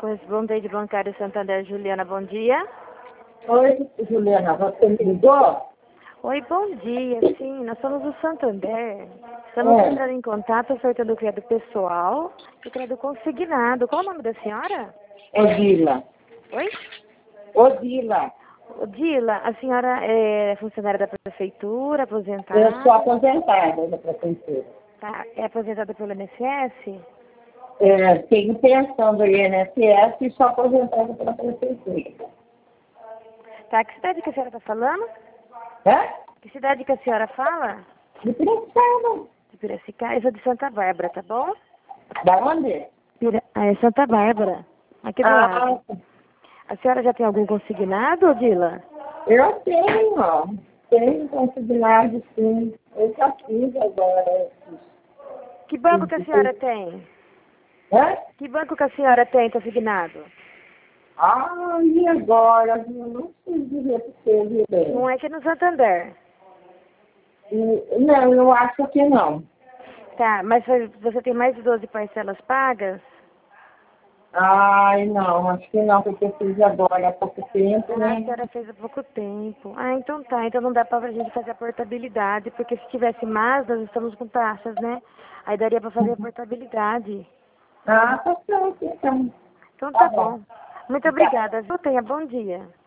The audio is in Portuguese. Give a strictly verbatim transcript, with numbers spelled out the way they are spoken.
correspondente bancário Santander, Juliana, bom dia. Oi, Juliana, você me ligou? Oi, bom dia. Sim, nós somos do Santander. Estamos É. entrando em contato ofertando o crédito pessoal e o crédito consignado. Qual o nome da senhora? Odila. Oi? Odila. Odila, a senhora é funcionária da prefeitura, aposentada? Eu sou aposentada da prefeitura. Tá, é aposentada pelo I N S S? É, tenho pensão do I N S S e sou aposentada pela prefeitura. Tá, que cidade que a senhora está falando? É? Que cidade que a senhora fala? De Piracicaba. De Piracicaba, eu sou de Santa Bárbara, tá bom? Da onde? Pira... Ah, é Santa Bárbara, aqui do lado. Ah, A senhora já tem algum consignado, Odila? eu tenho, ó. Tenho consignado, sim. Eu já fiz agora. Que banco que a senhora tem? É? Que banco que a senhora tem consignado? Ah, e agora? Eu não sei dizer para você, Juliana. Não é que é no Santander. E- Não, eu acho que não. Tá, mas foi- você tem mais de doze parcelas pagas? Ai, não, acho que não, porque eu fiz agora há pouco tempo, Ah, a né? senhora fez há pouco tempo. Ah, então tá. Então não dá pra gente fazer a portabilidade, porque se tivesse mais, nós estamos com taxas, né? Aí daria pra fazer a portabilidade. Ah, tá certo, então. Então Tá tá bom. bom. Muito obrigada, viu? Tenha bom dia.